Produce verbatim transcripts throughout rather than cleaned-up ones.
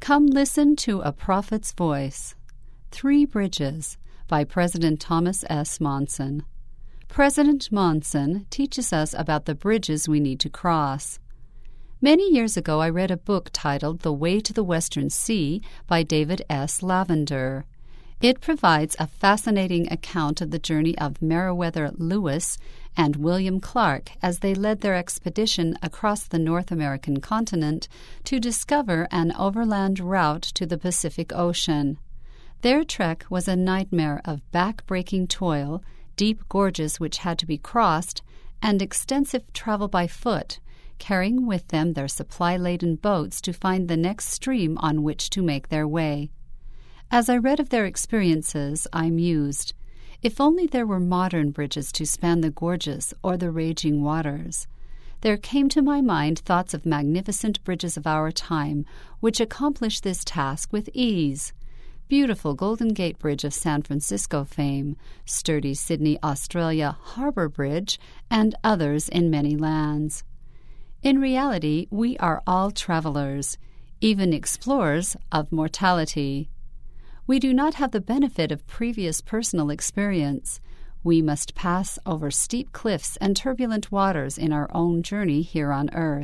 Come listen to a prophet's voice. Three Bridges by President Thomas S. Monson. President Monson teaches us about the bridges we need to cross. Many years ago I read a book titled The Way to the Western Sea by David S. Lavender. It provides a fascinating account of the journey of Meriwether Lewis and William Clark as they led their expedition across the North American continent to discover an overland route to the Pacific Ocean. Their trek was a nightmare of back-breaking toil, deep gorges which had to be crossed, and extensive travel by foot, carrying with them their supply-laden boats to find the next stream on which to make their way. As I read of their experiences, I mused, if only there were modern bridges to span the gorges or the raging waters. There came to my mind thoughts of magnificent bridges of our time, which accomplish this task with ease. Beautiful Golden Gate Bridge of San Francisco fame, sturdy Sydney, Australia Harbour Bridge, and others in many lands. In reality, we are all travelers, even explorers of mortality. We do not have the benefit of previous personal experience. We must pass over steep cliffs and turbulent waters in our own journey here on earth.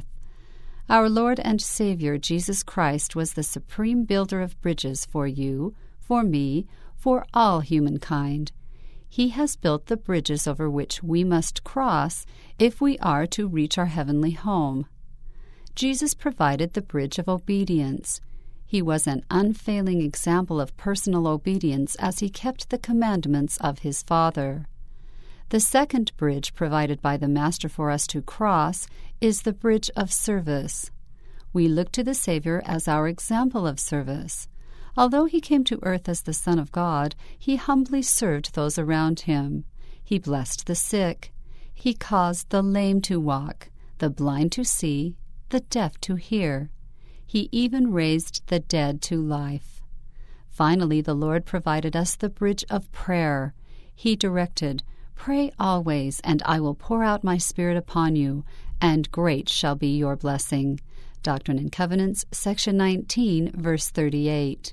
Our Lord and Savior Jesus Christ was the supreme builder of bridges for you, for me, for all humankind. He has built the bridges over which we must cross if we are to reach our heavenly home. Jesus provided the bridge of obedience. He was an unfailing example of personal obedience as he kept the commandments of his Father. The second bridge provided by the Master for us to cross is the bridge of service. We look to the Savior as our example of service. Although he came to earth as the Son of God, he humbly served those around him. He blessed the sick. He caused the lame to walk, the blind to see, the deaf to hear. He even raised the dead to life. Finally, the Lord provided us the bridge of prayer. He directed, "Pray always, and I will pour out my Spirit upon you, and great shall be your blessing." Doctrine and Covenants, section nineteen, verse thirty-eight.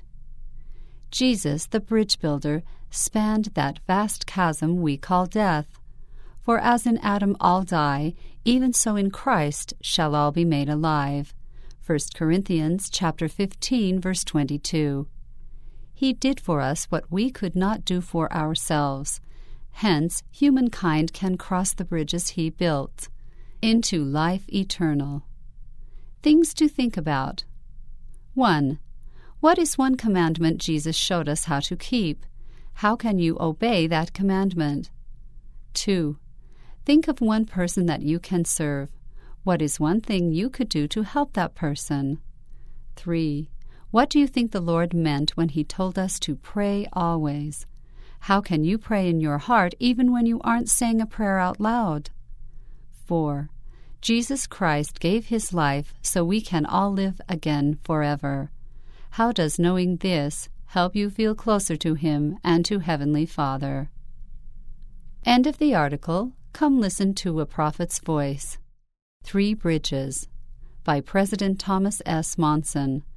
Jesus, the bridge builder, spanned that vast chasm we call death. For as in Adam all die, even so in Christ shall all be made alive. First Corinthians chapter fifteen, verse twenty-two. He did for us what we could not do for ourselves. Hence, humankind can cross the bridges he built into life eternal. Things to think about. one. What is one commandment Jesus showed us how to keep? How can you obey that commandment? two. Think of one person that you can serve. What is one thing you could do to help that person? three. What do you think the Lord meant when he told us to pray always? How can you pray in your heart even when you aren't saying a prayer out loud? four. Jesus Christ gave his life so we can all live again forever. How does knowing this help you feel closer to him and to Heavenly Father? End of the article. Come listen to a prophet's voice. Three Bridges by President Thomas S. Monson.